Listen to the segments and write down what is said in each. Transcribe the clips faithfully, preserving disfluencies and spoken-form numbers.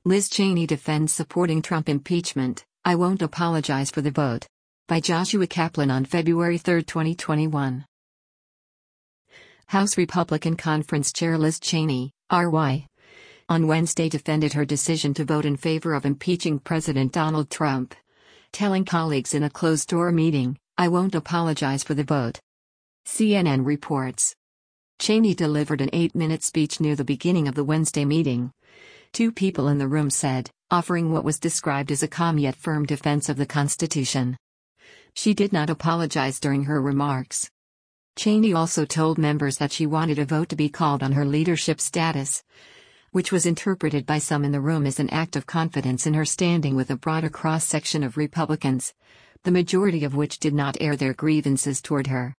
Liz Cheney defends supporting Trump impeachment, "I won't apologize for the vote." By Joshua Kaplan on February third, twenty twenty-one. House Republican Conference Chair Liz Cheney, R Y, on Wednesday defended her decision to vote in favor of impeaching President Donald Trump, telling colleagues in a closed-door meeting, "I won't apologize for the vote." C N N reports. Cheney delivered an eight-minute speech near the beginning of the Wednesday meeting. Two people in the room said, offering what was described as a calm yet firm defense of the Constitution. She did not apologize during her remarks. Cheney also told members that she wanted a vote to be called on her leadership status, which was interpreted by some in the room as an act of confidence in her standing with a broader cross-section of Republicans, the majority of which did not air their grievances toward her.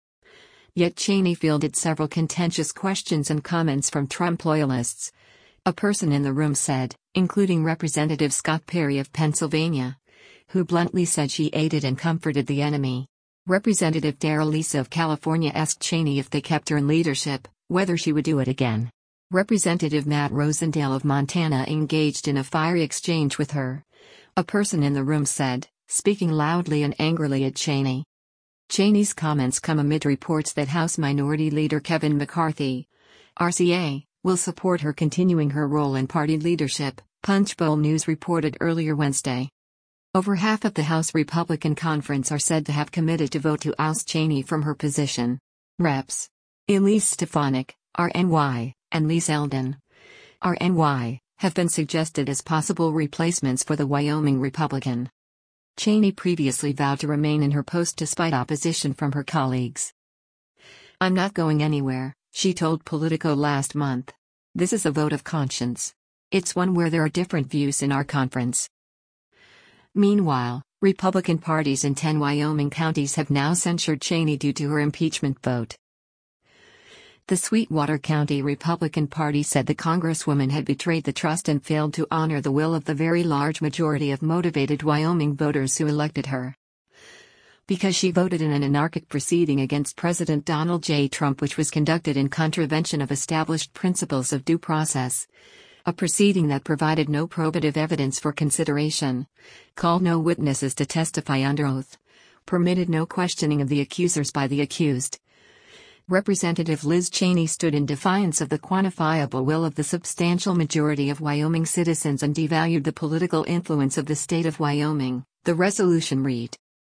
Yet Cheney fielded several contentious questions and comments from Trump loyalists, a person in the room said, including Representative Scott Perry of Pennsylvania, who bluntly said she aided and comforted the enemy. Representative Darrell Issa of California asked Cheney if they kept her in leadership, whether she would do it again. Representative Matt Rosendale of Montana engaged in a fiery exchange with her, a person in the room said, speaking loudly and angrily at Cheney. Cheney's comments come amid reports that House Minority Leader Kevin McCarthy, R C A, will support her continuing her role in party leadership, Punchbowl News reported earlier Wednesday. Over half of the House Republican Conference are said to have committed to vote to oust Cheney from her position. Reps Elise Stefanik, R N Y, and Lee Zeldin, R N Y, have been suggested as possible replacements for the Wyoming Republican. Cheney previously vowed to remain in her post despite opposition from her colleagues. "I'm not going anywhere," she told Politico last month. "This is a vote of conscience. It's one where there are different views in our conference." Meanwhile, Republican parties in ten Wyoming counties have now censured Cheney due to her impeachment vote. The Sweetwater County Republican Party said the Congresswoman had betrayed the trust and failed to honor the will of the very large majority of motivated Wyoming voters who elected her. Because she voted in an anarchic proceeding against President Donald J. Trump, which was conducted in contravention of established principles of due process, a proceeding that provided no probative evidence for consideration, called no witnesses to testify under oath, permitted no questioning of the accusers by the accused. Representative Liz Cheney stood in defiance of the quantifiable will of the substantial majority of Wyoming citizens and devalued the political influence of the state of Wyoming, the resolution read.